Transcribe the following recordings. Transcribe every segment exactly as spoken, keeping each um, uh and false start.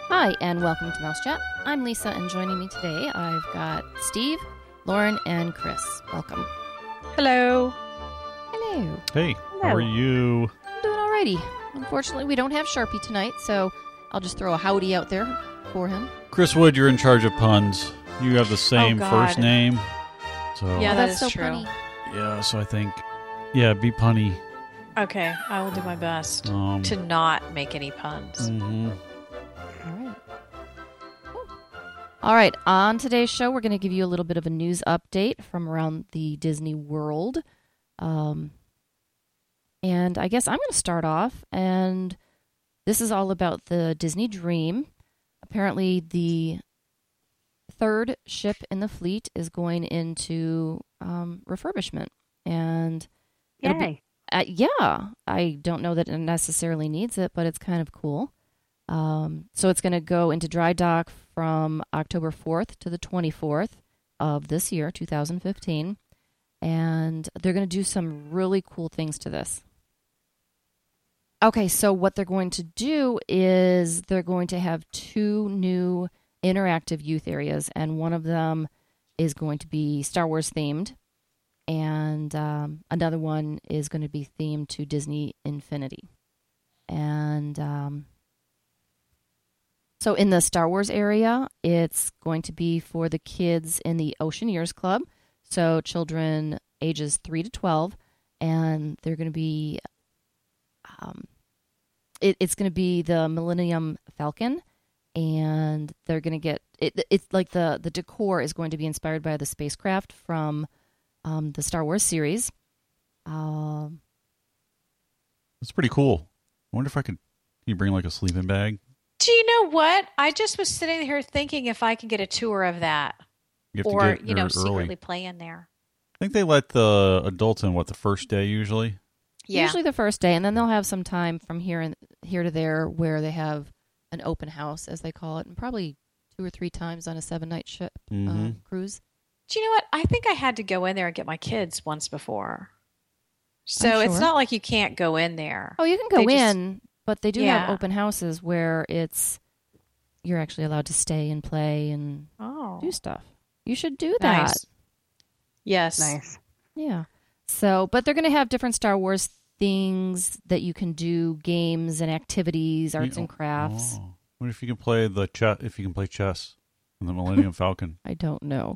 Hi, and welcome to Mouse Chat. I'm Lisa, and joining me today, I've got Steve, Lauren, and Chris. Welcome. Hello. Hello. Hey, Hello. how are you? I'm doing alrighty. Unfortunately, we don't have Sharpie tonight, so I'll just throw a howdy out there for him. Chris Wood, you're in charge of puns. You have the same Oh, first God. name. So Yeah, Oh, that that's is so true. funny. yeah, so I think, yeah, be punny. Okay, I will do my best Um, to not make any puns. mhm. All right. Cool. All right, on today's show, we're going to give you a little bit of a news update from around the Disney World. Um, and I guess I'm going to start off, and this is all about the Disney Dream. Apparently, the third ship in the fleet is going into um, refurbishment. And it'll be- Yay. Uh, yeah, I don't know that it necessarily needs it, but it's kind of cool. Um, so it's going to go into dry dock from October fourth to the twenty-fourth of this year, two thousand fifteen. And they're going to do some really cool things to this. Okay, so what they're going to do is they're going to have two new interactive youth areas, and one of them is going to be Star Wars themed. And um, another one is going to be themed to Disney Infinity. And um, so in the Star Wars area, it's going to be for the kids in the Oceaneers Club. So children ages three to twelve. And they're going to be, um, it, it's going to be the Millennium Falcon. And they're going to get, it, it's like the, the decor is going to be inspired by the spacecraft from Um, the Star Wars series. Um, That's pretty cool. I wonder if I could, can you bring like a sleeping bag? Do you know what? I just was sitting here thinking if I can get a tour of that, You have or to get you know, there secretly early. play in there. I think they let the adults in, what, the first day usually? Yeah. Usually the first day, and then they'll have some time from here and here to there where they have an open house, as they call it, and probably two or three times on a seven-night ship uh, Mhm. cruise. Do you know what? I think I had to go in there and get my kids once before. So I'm it's sure. not like you can't go in there. Oh, you can go They just- in, but they do have Yeah. open houses where it's you're actually allowed to stay and play and Oh, do stuff. You should do that. nice. Yes. Nice. Yeah. So, but they're going to have different Star Wars things that you can do, games and activities, arts You- and crafts. Oh. What if you can play the chess? If you can play chess in the Millennium Falcon, I don't know.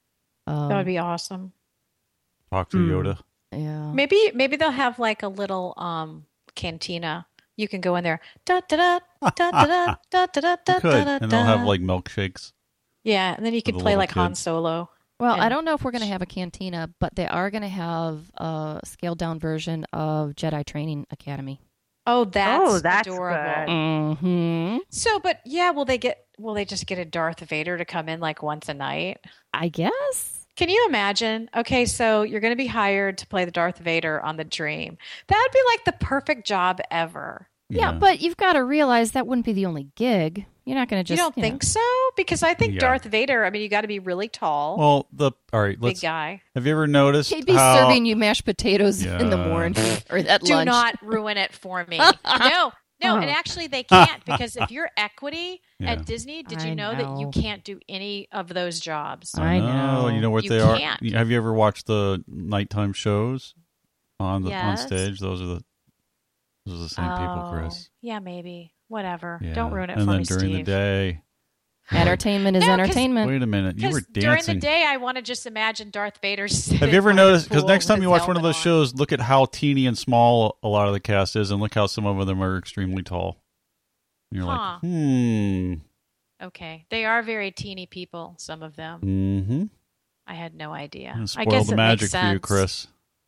Um, That would be awesome. talk to Hmm. Yoda. yeah. Maybe maybe they'll have like a little um cantina. You can go in there. Da da da da da da da da da You could, da and they'll have like milkshakes. yeah, and then you could the play little like Han kids. Solo. Well, I and- don't know if we're going to have a cantina, but they are going to have a scaled down version of Jedi Training Academy. Oh, that's, Oh, that's adorable. good. Mm-hmm. So, but yeah, will they get? Will they just get a Darth Vader to come in like once a night? I guess. Can you imagine? Okay, so you're going to be hired to play the Darth Vader on the Dream. That would be like the perfect job ever. Yeah, but you've got to realize that wouldn't be the only gig. You're not going to You just. don't you know- think so? Because I think Yeah. Darth Vader. I mean, you got to be really tall, Well, the all right. big Let's. guy. Have you ever noticed He'd be how, serving you mashed potatoes in the Yeah. morning or at Do lunch. not ruin it for me. No, no, and actually they can't because if you're equity Yeah. at Disney, did I you know, that you know. can't do any of those jobs? I know. You know what You they are. can't. Have you ever watched the nighttime shows on the Yes. on stage? Those are the those are the same people, Chris. Oh, yeah, maybe. Whatever. Yeah. Don't ruin it and for then me, during Steve. the day. Entertainment is No, 'cause- entertainment. Wait a minute, you were Because during the dancing. day, I want to just imagine Darth Vader. Have you ever noticed? Because next time you watch one of those shows, look at how teeny and small a lot of the cast is, and look how some of them are extremely tall. And you're Huh. like, hmm, Okay, they are very teeny people. Some of them. mm-hmm. I had no idea. And I spoil guess the it magic makes for you, sense. Chris.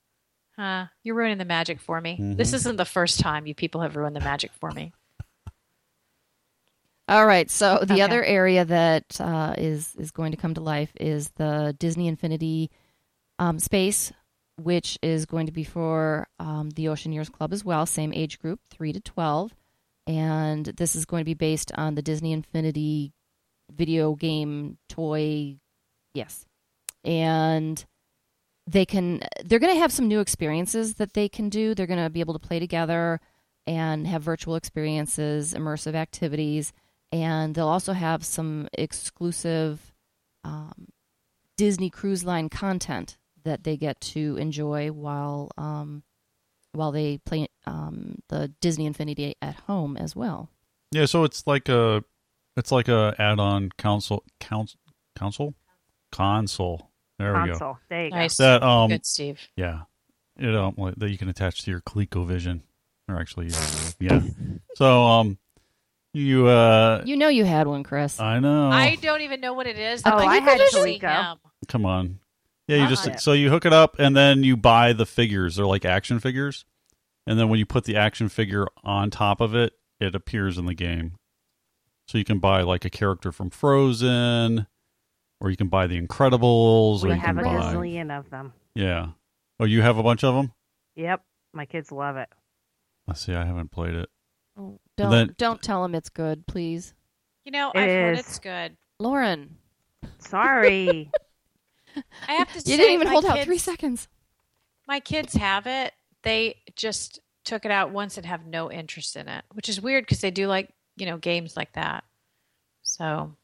Huh? You're ruining the magic for me. Mhm. This isn't the first time you people have ruined the magic for me. All right. So the Okay. other area that uh, is is going to come to life is the Disney Infinity um, space, which is going to be for um, the Oceaneers Club as well, same age group, three to twelve, and this is going to be based on the Disney Infinity video game toy. Yes, and they can. They're going to have some new experiences that they can do. They're going to be able to play together and have virtual experiences, immersive activities. And they'll also have some exclusive um, Disney Cruise Line content that they get to enjoy while um, while they play um, the Disney Infinity at home as well. Yeah, so it's like a it's like a add-on console console console console. There we Console. go. There you Nice. go. That um Good, Steve. yeah, you know like, that you can attach to your ColecoVision, or actually yeah. So um you uh You know you had one, Chris. I know. I don't even know what it is. Oh, I had usually Coleco. am. Come on. Yeah, you just Uh-uh. so you hook it up and then you buy the figures. They're like action figures. And then when you put the action figure on top of it, it appears in the game. So you can buy like a character from Frozen, or you can buy the Incredibles, We or you have can a buy gazillion of them. Yeah. Oh, you have a bunch of them? Yep. My kids love it. Let's see, I haven't played it. Oh, don't then- don't tell them it's good, please. You know, It I've heard is. it's good. Lauren, Sorry. I have to say, you didn't even my hold out kids- three seconds. My kids have it. They just took it out once and have no interest in it, which is weird because they do like, you know, games like that. So,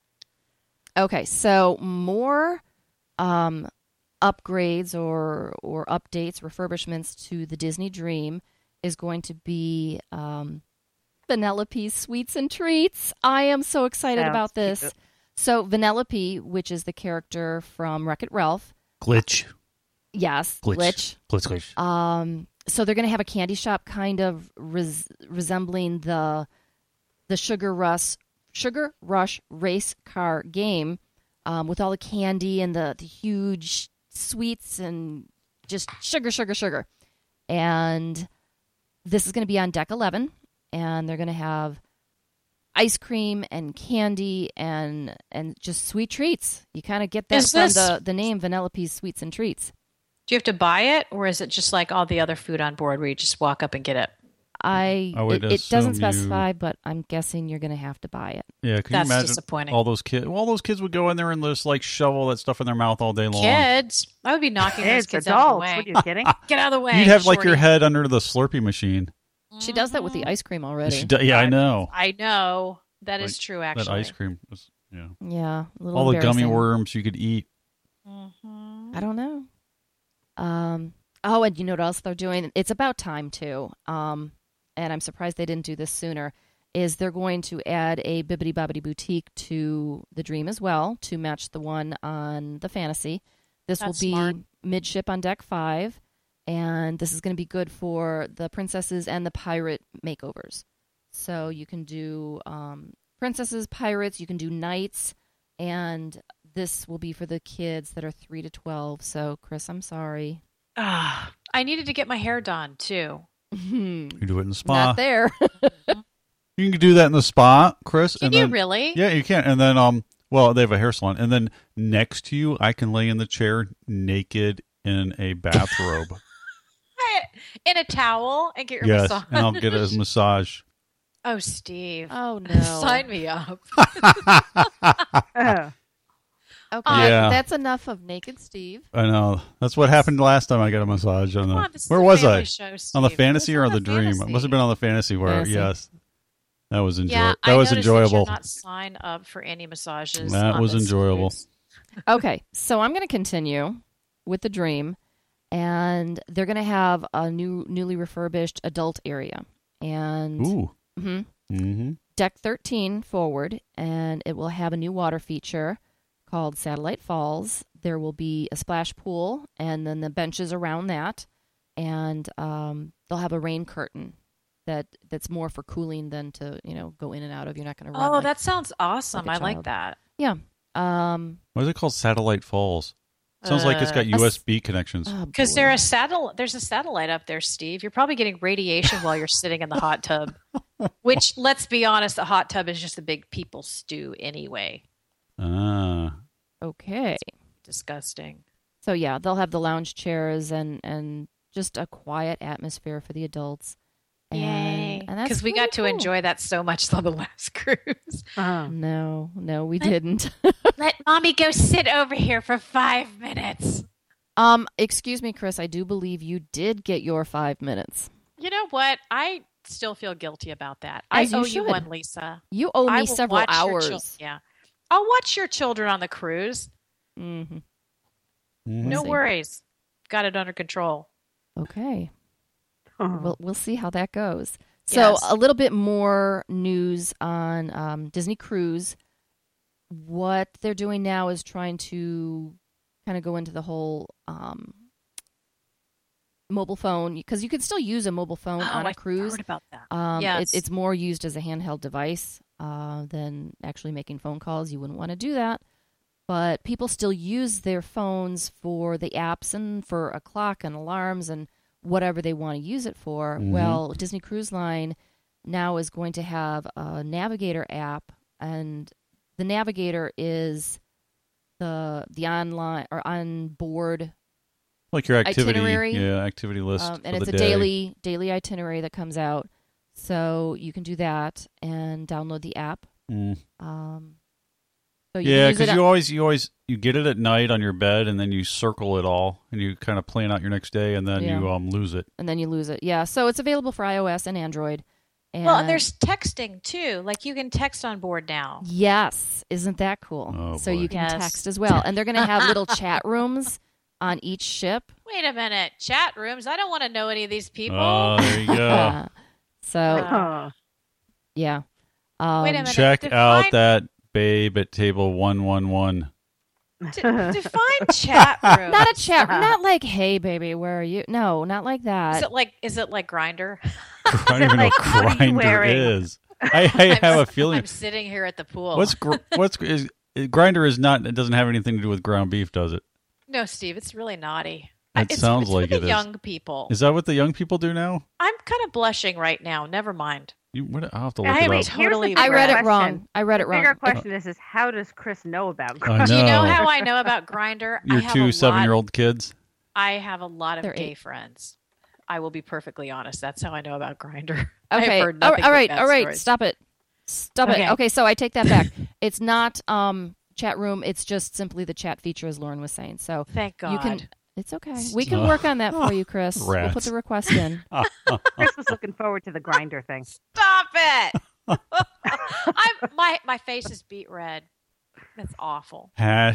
Okay, so more um, upgrades or or updates, refurbishments to the Disney Dream is going to be um, Vanellope's Sweets and Treats. I am so excited Sounds about this. cute. So Vanellope, which is the character from Wreck-It Ralph, Glitch. yes, Glitch. Glitch. Glitch, glitch. Um, so they're going to have a candy shop kind of res- resembling the the Sugar Rush Sugar Rush race car game, um, with all the candy and the, the huge sweets and just sugar, sugar, sugar. And this is going to be on deck eleven, and they're going to have ice cream and candy and and just sweet treats. You kind of get that Is from this- the, the name Vanellope's Sweets and Treats. do you have to buy it, or is it just like all the other food on board where you just walk up and get it? I I would it, it doesn't assume you- specify, but I'm guessing you're going to have to buy it. Yeah, can That's you imagine disappointing. all those kids? All those kids would go in there and just like shovel that stuff in their mouth all day long. Kids, I would be knocking those It's kids out of the adults. way. What are you kidding? Get out of the way. You'd have like your shorty. head under the Slurpee machine. She does that with the ice cream already. She do- yeah, I know. I know that is Like, true. Actually, That ice cream was yeah. Yeah, a little All the gummy embarrassing. worms you could eat. Mhm. I don't know. Um. Oh, and you know what else they're doing? It's about time too. Um, and I'm surprised they didn't do this sooner. Is they're going to add a Bibbidi Bobbidi Boutique to the Dream as well to match the one on the Fantasy. This That's will be smart. midship on deck five, and this is going to be good for the princesses and the pirate makeovers. So you can do um, princesses, pirates. You can do knights, and this will be for the kids that are three to twelve. So, Chris, I'm sorry. Ah, I needed to get my hair done too. You can do it in the spa. Not there. You can do that in the spa, Chris. Can and you then, really? Yeah, you can. And then um well, they have a hair salon. And then next to you, I can lay in the chair naked in a bathrobe. In a towel and get your yes. massage. And I'll get a massage. Oh, Steve. Oh, no. Sign me up. Oh. Okay, Yeah. that's enough of Naked Steve. I know. That's what happened last time I got a massage on the Come on, this is Where a was family I? show, On the Steve. fantasy This or is the a dream? It fantasy. must have been on the fantasy where Fantasy. yes. That was enjoy- Yeah, that I was noticed that enjoyable. you're not sign up for any massages. That on was this enjoyable. cruise. Okay, so I'm going to continue with the Dream, and they're going to have a new, newly refurbished adult area, and Ooh. Mhm. Mm-hmm. deck thirteen forward, and it will have a new water feature called Satellite Falls. There will be a splash pool, and then the benches around that, and um, they'll have a rain curtain that that's more for cooling than to you know go in and out of. You're not going to run. Oh, like- that sounds awesome. like I a like child. that. yeah. Um, Why is it called Satellite Falls? Sounds like it's got Uh, U S B connections. oh, Because boy. there a satellite, there's a satellite up there, Steve. You're probably getting radiation while you're sitting in the hot tub. Which, let's be honest, the hot tub is just a big people stew anyway. Ah. Okay. Disgusting. So yeah, they'll have the lounge chairs and and just a quiet atmosphere for the adults. And, Yay! and that's Because we really got to cool. enjoy that so much on the last cruise. Uh-huh. No, no, we didn't. Let mommy go sit over here for five minutes. um, excuse me, Chris. I do believe you did get your five minutes. You know what? I still feel guilty about that. As I you owe you should. one, Lisa. You owe I me will several watch your hours. chil- yeah. I'll watch your children on the cruise. Mm-hmm. Mhm. No see. worries. Got it under control. Okay. Oh. We'll, we'll see how that goes. So Yes. a little bit more news on um, Disney Cruise. What they're doing now is trying to kind of go into the whole um, mobile phone, because you can still use a mobile phone Oh, on a I cruise. heard about that. Um, Yes. it, it's more used as a handheld device uh, than actually making phone calls. You wouldn't want to do that. But people still use their phones for the apps and for a clock and alarms and whatever they want to use it for. Mhm. Well, Disney Cruise Line now is going to have a Navigator app, and the Navigator is the the online or on board, Like your activity, Itinerary. yeah, activity list um, for and it's the a day. daily daily itinerary that comes out. So you can do that and download the app. Mm. Um, so you Yeah, can use because it you on- always you always you get it at night on your bed, and then you circle it all, and you kind of plan out your next day, and then Yeah. you um lose it. and then you lose it. Yeah, so it's available for iOS and Android. And Well, and there's texting too. Like you can text on board now. yes, isn't that cool? Oh, so boy. you can Yes. text as well, and they're going to have little chat rooms on each ship. Wait a minute. Chat rooms. I don't want to know any of these people. Oh, there you go. Uh, so Uh, Oh. yeah, um, Wait a minute. Check define- out that babe at table one one one. D- define chat room. not a chat, not like, hey baby, where are you? No, not like Is that. it like is it like Grinder? I don't even know Like, what what are you Grinder wearing? is. I, I have a feeling. I'm sitting here at the pool. What's gr- what's is Grinder is not. It doesn't have anything to do with ground beef, does it? No, Steve, it's really naughty. It it's, sounds it's like for it the is. young people. Is that what the young people do now? I'm kind of blushing right now. Never mind. You, what, I'll have to look I it am up. totally. Here's the I read it question. wrong. I read it The bigger wrong. question is, is how does Chris know about I Grinder? Do you know know. how I know about Grinder? I Your have two a seven-year-old Lot, kids. I have a lot of They're gay eight. friends. I will be perfectly honest. That's how I know about Grinder. Okay. I've heard all nothing all but right. bad All right. stories. Stop it. Stop Okay. it. Okay. So I take that back. It's not um, chat room. It's just simply the chat feature, as Lauren was saying. So Thank God. you can. It's okay. We can Stop. work on that for you, Chris. We'll put Rats. the request in. Chris was looking forward to the Grinder thing. Stop it. I'm my my face is beet red. That's awful.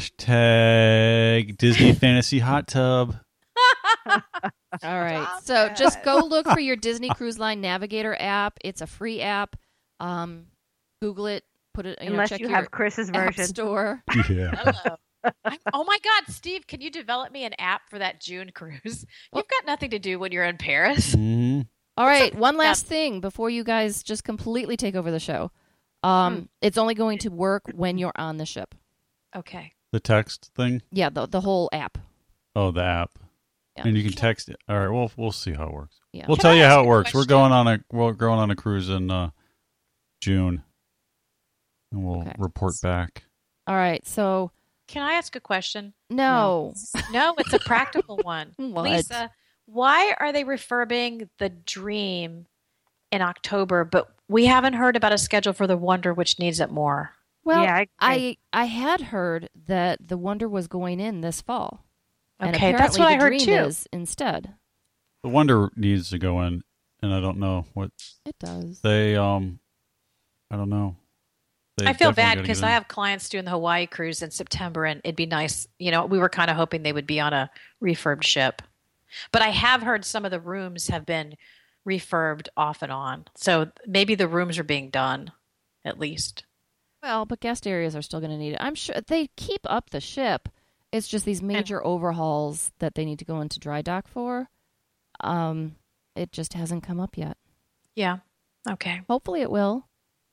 Hashtag Disney Fantasy Hot Tub. All right. Stop So it. just go look for your Disney Cruise Line Navigator app. It's a free app. Um, Google it. Put it. You know, Unless check you your have Chris's app version. store. Yeah. Hello. I'm, oh my God, Steve, can you develop me an app for that June cruise? You've got nothing to do when you're in Paris. hmm All right. One last thing before you guys just completely take over the show. Um, Hmm. it's only going to work when you're on the ship. Okay. The text thing. Yeah, the the whole app. Oh, the app. Yeah. And you can text it. All right. Well, we'll see how it works. Yeah. We'll Can tell I you ask how you it a works. We're question? going on a we're going on a cruise in uh, June, and we'll Okay. report back. All right. So Can I ask a question? no. No, it's a practical one. What? Lisa, why are they refurbing the Dream in October, but we haven't heard about a schedule for the Wonder, which needs it more? Well, Yeah, I I I had heard that the Wonder was going in this fall. And Okay, apparently that's what the I heard Dream too. is instead. The Wonder needs to go in, and I don't know what It does. they um. I don't know. They I feel definitely bad gotta because get I in. have clients doing the Hawaii cruise in September, and it'd be nice. You know, we were kind of hoping they would be on a refurbed ship, but I have heard some of the rooms have been refurbed off and on. So maybe the rooms are being done, at least. Well, but guest areas are still going to need it. I'm sure they keep up the ship. It's just these major overhauls that they need to go into dry dock for. Um, it just hasn't come up yet. Yeah. Okay. Hopefully, it will.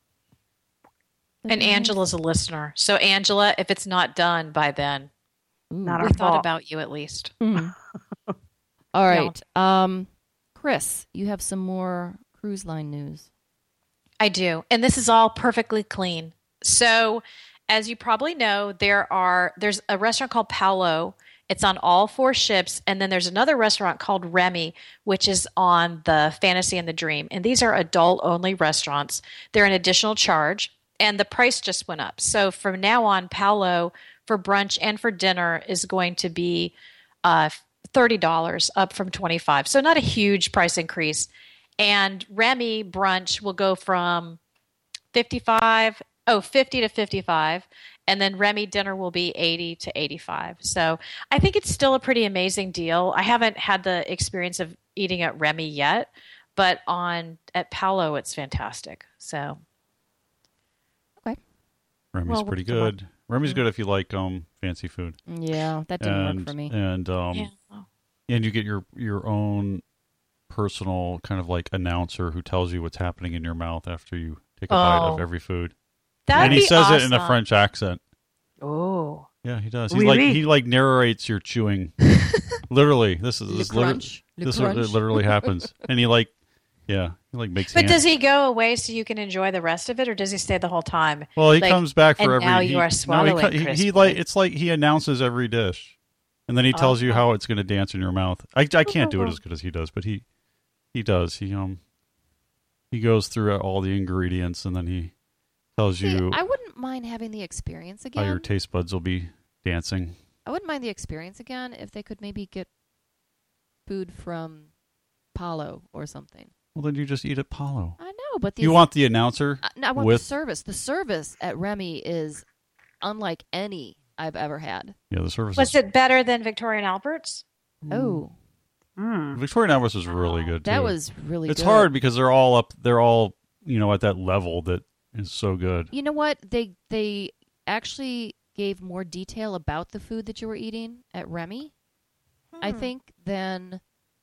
That'd And be nice. Angela's a listener. So, Angela, if it's not done by then, Ooh. Not we our thought fault. about you at least. Mm. All right. Um, Chris, you have some more cruise line news. I do. And this is all perfectly clean. So, as you probably know, there are there's a restaurant called Paolo. It's on all four ships, and then there's another restaurant called Remy, which is on the Fantasy and the Dream. And these are adult-only restaurants. They're an additional charge, and the price just went up. So from now on, Paolo for brunch and for dinner is going to be uh, thirty dollars, up from twenty-five dollars. So not a huge price increase. And Remy brunch will go from fifty-five, oh, fifty to fifty-five. And then Remy dinner will be eighty to eighty-five. So I think it's still a pretty amazing deal. I haven't had the experience of eating at Remy yet, but on at Paolo, it's fantastic. So Remy's Well, pretty come on. good. Remy's good if you like um fancy food. Yeah, that didn't and, work for me. And um yeah. Oh. and you get your your own personal kind of like announcer who tells you what's happening in your mouth after you take a bite of Oh. every food. That'd and he be says it in a awesome. French accent. Oh. Yeah, he does. He's Oui, like oui. he like narrates your chewing. Literally, this is Le this, liter- crunch. Le this crunch. literally happens. And he like, yeah, he like makes. But hand- does he go away so you can enjoy the rest of it, or does he stay the whole time? Well, he Like, comes back for and every. now he, you are no, he swallowing, co- he, Chris he like Boyd. it's like he announces every dish, and then he tells you Oh. how it's going to dance in your mouth. I I can't do it as good as he does, but he he does. He um he goes through all the ingredients, and then he tells See, you I wouldn't mind having the experience how again. your taste buds will be dancing. I wouldn't mind the experience again if they could maybe get food from Palo or something. Well, then you just eat at Palo. I know, but the You want the announcer? I, no, I want with- the service. The service at Remy is unlike any I've ever had. Yeah, the service. Was is, it better than Victorian Albert's? Oh, Mm. Victorian Albert's is really good. that too. was really It's good. hard because they're all up. They're all you know at that level that is so good. You know what? They they actually gave more detail about the food that you were eating at Remy, I Hmm. think, than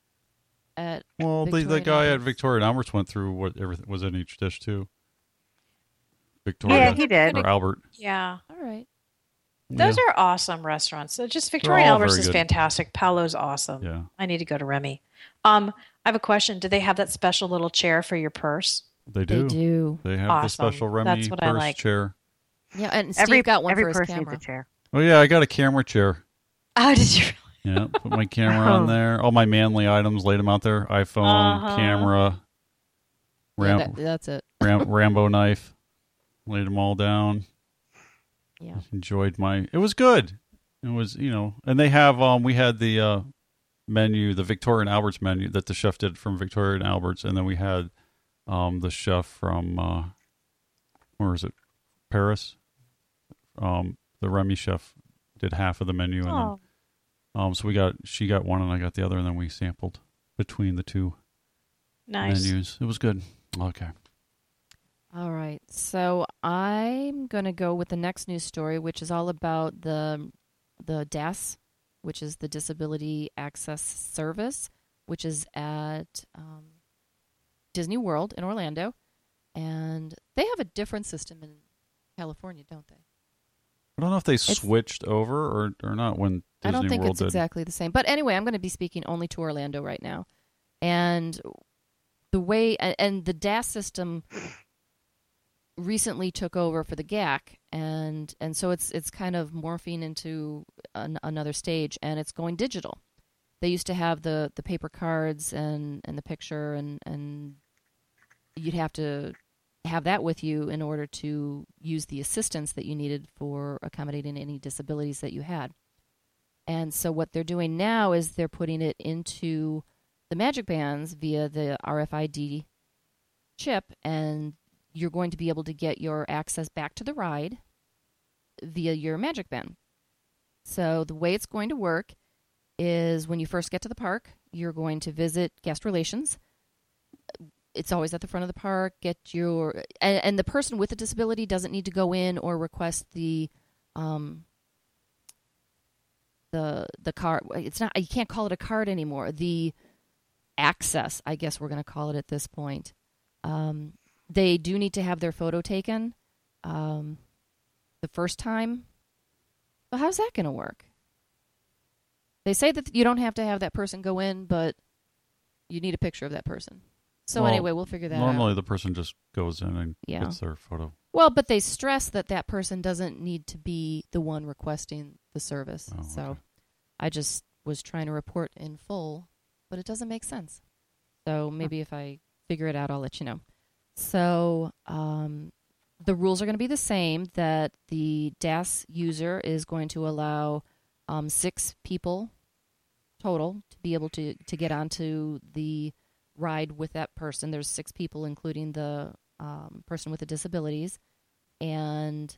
at Well, the, the Victorian guy at Albert's. Victorian Albert's went through what everything was in each dish too. Yeah, Victoria he did. or Albert. Yeah. All right. Those yeah. are awesome restaurants. So just Victorian all Albert's very is good. fantastic. Paolo's awesome. Yeah. I need to go to Remy. Um, I have a question. Do they have that special little chair for your purse? They do. They do. They have Awesome. the special Remy That's what I purse like. chair. Yeah, and Steve Every got one every for his person camera. needs a chair. Oh yeah, I got a camera chair. Oh, did you? Yeah, put my camera on there. All my manly items, laid them out there. iPhone, Uh-huh. camera, Yeah, Ram- that- that's it. Ram- Rambo knife. Laid them all down. Yeah. Enjoyed my. It was good. It was you know, and they have um. We had the uh, menu, the Victorian Albert's menu that the chef did from Victorian Albert's, and then we had um the chef from uh, where is it, Paris? Um, the Remy chef did half of the menu, and Oh, then um, so we got she got one and I got the other, and then we sampled between the two nice. menus. It was good. Okay. All right. So I'm going to go with the next news story, which is all about the the D A S, which is the Disability Access Service, which is at um, Disney World in Orlando. And they have a different system in California, don't they? I don't know if they switched over or, or not when Disney I don't think World it's did. exactly the same. But anyway, I'm going to be speaking only to Orlando right now. And the way, and, and the D A S system recently took over for the G A C, and and so it's it's kind of morphing into an, another stage, and it's going digital. They used to have the, the paper cards and, and the picture, and, and you'd have to have that with you in order to use the assistance that you needed for accommodating any disabilities that you had. And so what they're doing now is they're putting it into the Magic Bands via the R F I D chip, and you're going to be able to get your access back to the ride via your Magic Band. So the way it's going to work is when you first get to the park, you're going to visit guest relations. It's always at the front of the park. Get your and, and the person with a disability doesn't need to go in or request the um, the the card. It's not. You can't call it a card anymore. The access, I guess we're going to call it at this point. Um, they do need to have their photo taken um, the first time. Well, how's that going to work? They say that you don't have to have that person go in, but you need a picture of that person. So Well, anyway, we'll figure that Normally out. the person just goes in and Yeah. gets their photo. Well, but they stress that that person doesn't need to be the one requesting the service. Oh, so okay. I just was trying to report in full, but it doesn't make sense. So maybe if I figure it out, I'll let you know. So um, the rules are going to be the same, that the D A S user is going to allow um, six people total to be able to, to get onto the ride with that person. There's six people, including the um, person with the disabilities. And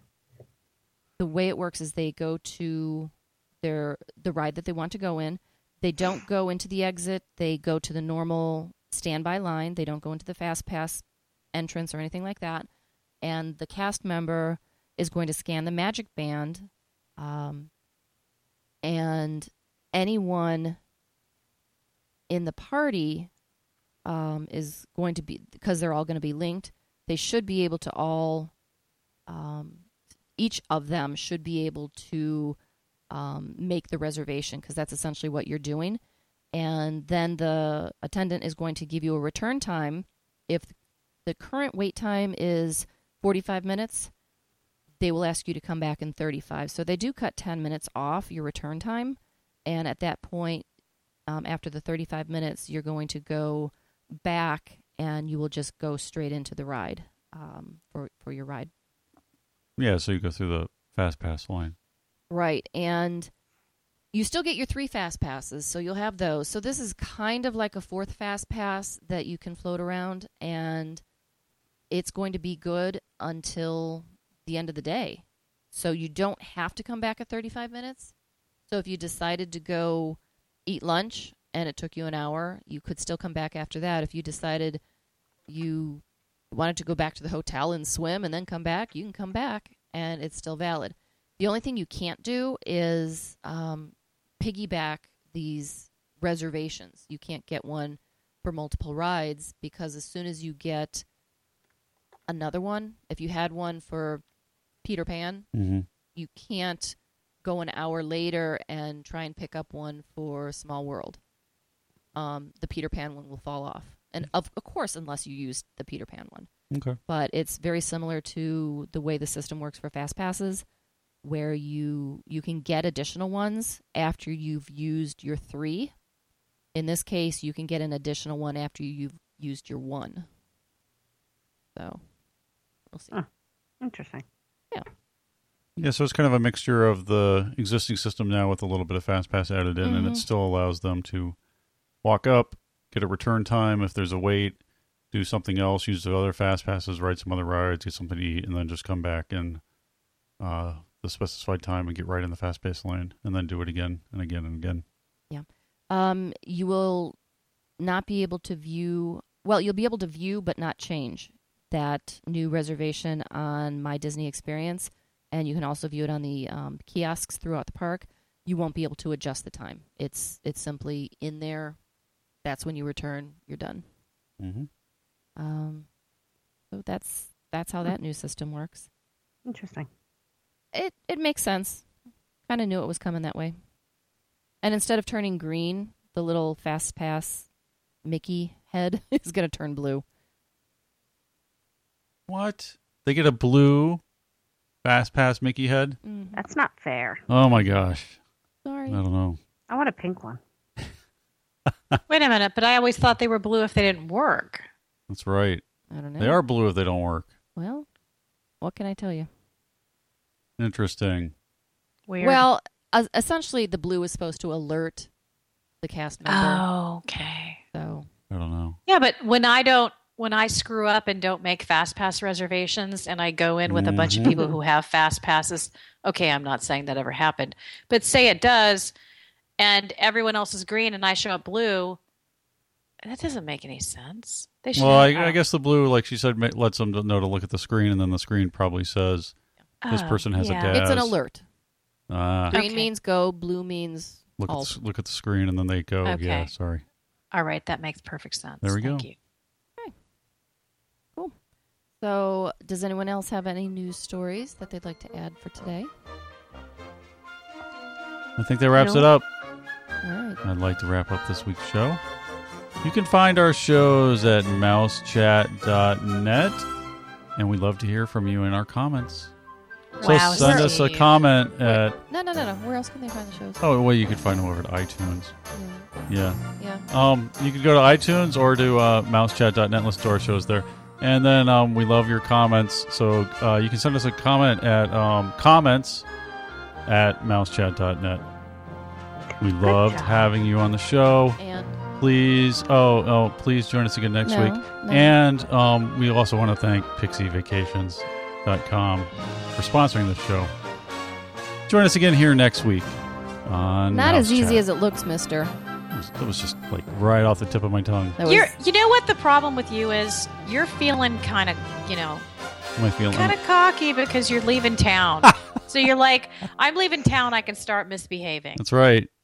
the way it works is they go to their the ride that they want to go in. They don't go into the exit. They go to the normal standby line. They don't go into the fast pass entrance or anything like that. And the cast member is going to scan the magic band, um, and anyone in the party um, is going to be, because they're all going to be linked, they should be able to all, um, each of them should be able to um, make the reservation, because that's essentially what you're doing. And then the attendant is going to give you a return time. If the current wait time is forty-five minutes, they will ask you to come back in thirty-five. So they do cut ten minutes off your return time. And at that point, um, after the thirty-five minutes, you're going to go back and you will just go straight into the ride um, for, for your ride. Yeah, so you go through the fast pass line. Right. And you still get your three fast passes, so you'll have those. So this is kind of like a fourth fast pass that you can float around, and it's going to be good until the end of the day. So you don't have to come back at thirty-five minutes. So if you decided to go eat lunch and it took you an hour, you could still come back after that. If you decided you wanted to go back to the hotel and swim and then come back, you can come back, and it's still valid. The only thing you can't do is um, piggyback these reservations. You can't get one for multiple rides, because as soon as you get another one, if you had one for Peter Pan, Mm-hmm. you can't go an hour later and try and pick up one for Small World. Um, the Peter Pan one will fall off. And of, of course, unless you use the Peter Pan one. Okay. But it's very similar to the way the system works for fast passes, where you you can get additional ones after you've used your three. In this case, you can get an additional one after you've used your one. So, we'll see. Huh. Interesting. Yeah. Yeah, so it's kind of a mixture of the existing system now with a little bit of fast pass added in, Mhm. and it still allows them to walk up, get a return time if there's a wait, do something else, use the other fast passes, ride some other rides, get something to eat, and then just come back in uh, the specified time and get right in the fast pass lane, and then do it again and again and again. Yeah. Um, you will not be able to view, well, you'll be able to view but not change that new reservation on My Disney Experience, and you can also view it on the um, kiosks throughout the park. You won't be able to adjust the time. It's it's simply in there. That's when you return. You're done. Mm-hmm. Um, so that's that's how that new system works. Interesting. It it makes sense. Kind of knew it was coming that way. And instead of turning green, the little fast pass Mickey head is going to turn blue. What? They get a blue fast pass Mickey head? Mm-hmm. That's not fair. Oh my gosh. Sorry. I don't know. I want a pink one. Wait a minute, but I always thought they were blue if they didn't work. That's right. I don't know. They are blue if they don't work. Well, what can I tell you? Interesting. Weird. Well, uh, essentially, the blue is supposed to alert the cast member. Oh, okay. So, I don't know. Yeah, but when I don't, when I screw up and don't make fast pass reservations, and I go in with a bunch of Mhm. people who have fast passes, okay, I'm not saying that ever happened, but say it does, and everyone else is green and I show up blue, that doesn't make any sense. They should. Well, I, have, I guess the blue, like she said, ma- lets them know to look at the screen, and then the screen probably says, this oh, person has a yeah. dad. it's an Yes. alert. ah, Green Okay. means go, blue means look, at halt. the, look at the screen, and then they go, Okay. yeah, sorry. All right, that makes perfect sense. There we Thank go. you. So, does anyone else have any news stories that they'd like to add for today? I think that wraps No. it up. All right. I'd like to wrap up this week's show. You can find our shows at mouse chat dot net, and we'd love to hear from you in our comments. So Wow, send us a Steve. comment at, No, no, no, no. Where else can they find the shows? oh, well, you can find them over at iTunes. Yeah. Yeah. Yeah. Um, you can go to iTunes or to uh, mouse chat dot net. Listen to our shows there. And then um, we love your comments. So uh, you can send us a comment at um, comments at mouse chat dot net. We loved job. having you on the show. And Please, oh, oh, please join us again next No, week. no. And um, we also want to thank pixie vacations dot com for sponsoring the show. Join us again here next week on Not Mouse as easy Chat. as it looks, mister. It was, it was just like right off the tip of my tongue. That was, You're, you know what the problem with you is? You're feeling kind of, you know, Am I feeling? kind of cocky because you're leaving town. So you're like, I'm leaving town. I can start misbehaving. That's right.